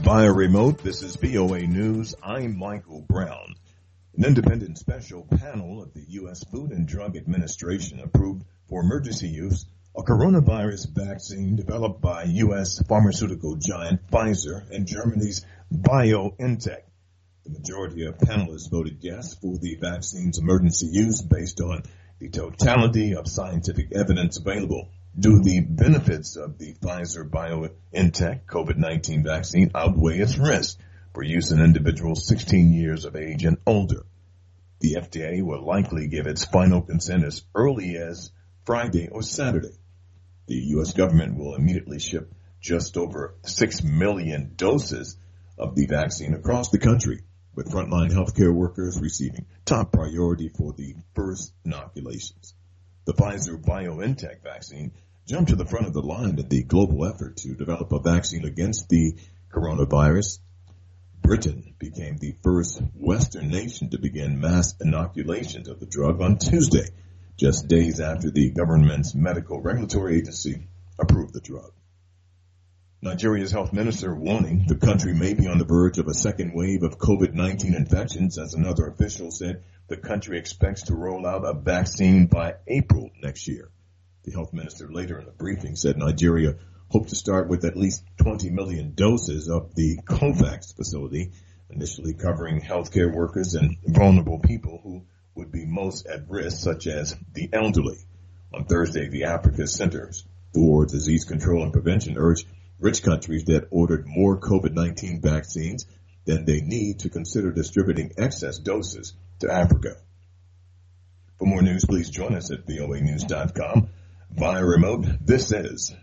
Via remote, this is VOA News. I'm Michael Brown. An independent special panel of the U.S. Food and Drug Administration approved for emergency use a coronavirus vaccine developed by U.S. pharmaceutical giant Pfizer and Germany's BioNTech. The majority of panelists voted yes for the vaccine's emergency use based on the totality of scientific evidence available. Do the benefits of the Pfizer-BioNTech COVID-19 vaccine outweigh its risk for use in individuals 16 years of age and older? The FDA will likely give its final consent as early as Friday or Saturday. The U.S. government will immediately ship just over 6 million doses of the vaccine across the country, with frontline healthcare workers receiving top priority for the first inoculations. The Pfizer-BioNTech vaccine jumped to the front of the line in the global effort to develop a vaccine against the coronavirus. Britain became the first Western nation to begin mass inoculations of the drug on Tuesday, just days after the government's medical regulatory agency approved the drug. Nigeria's health minister warning the country may be on the verge of a second wave of COVID-19 infections, as another official said the country expects to roll out a vaccine by April next year. The health minister later in the briefing said Nigeria hoped to start with at least 20 million doses of the COVAX facility, initially covering healthcare workers and vulnerable people who would be most at risk, such as the elderly. On Thursday, the Africa Centers for Disease Control and Prevention urged rich countries that ordered more COVID-19 vaccines than they need to consider distributing excess doses to Africa. For more news, please join us at voanews.com. Via remote, this is